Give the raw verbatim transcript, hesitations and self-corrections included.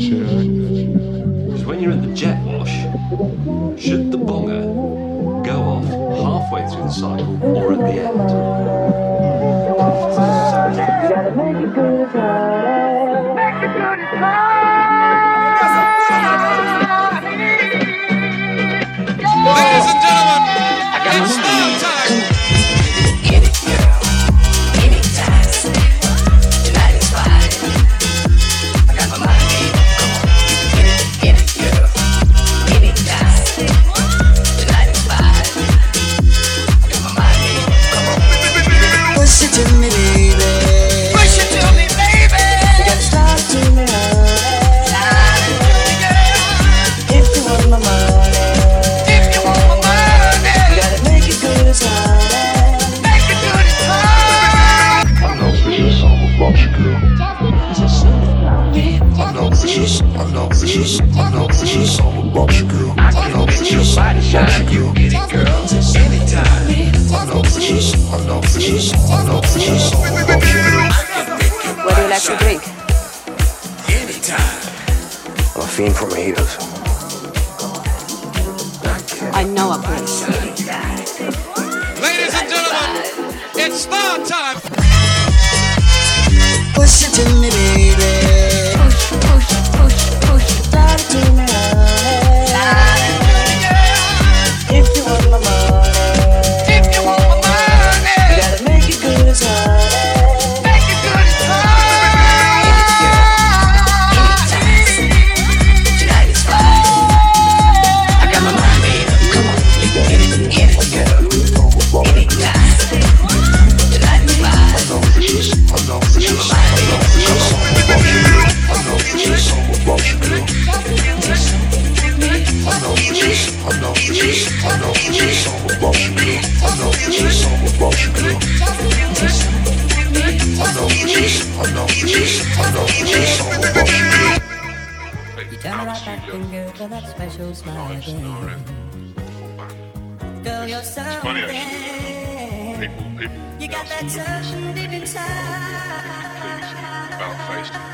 Because when you're at the jet wash, should the bonger go off halfway through the cycle or at the end? You gotta make it good as hard. Make it good as hard. Ladies and gentlemen, it's now time. Get it, girl. Anytime. Tonight is fine. I got my mind made up. Come on. Get it, get it, girl. Anytime. Tonight is fine. I got my mind made up. Come on. Push it to me, baby. Push it to me, baby. You gotta start to me, honey. Slide it to me, girl. If you want my money. If you want my money. You gotta make it good as hard. Make it good as hard. I know this is something about you, girl. I know this is, I know this is, I know this is something about you, girl. I know this is something about you, girl. Get it, girl. Anytime. I know this is, I know this is, I know this is something about you, girl. What do you like to drink? Anytime. I'm a fiend for mojitos. I know a place. Ladies and gentlemen, it's star time. Push it to me, baby. Push, push, push, push. Start to me, honey. If you want my money. If you want my money. You gotta make it good as hard. Make it good as hard. Tonight is fine. I got my mind made up. Come on, get it, get it, girl. Anytime. Tonight is fine. I know this is, I know this is, I know this is something about you, girl. I know this is something about you, girl. I know this is, I know this is, I know this is something about you, girl. I know this is something about you, girl. I know this is, I know this is, I know this is something about you, girl. You turn right back and go for that special smile again. Girl, you're something. People, people You got that something deep inside. about face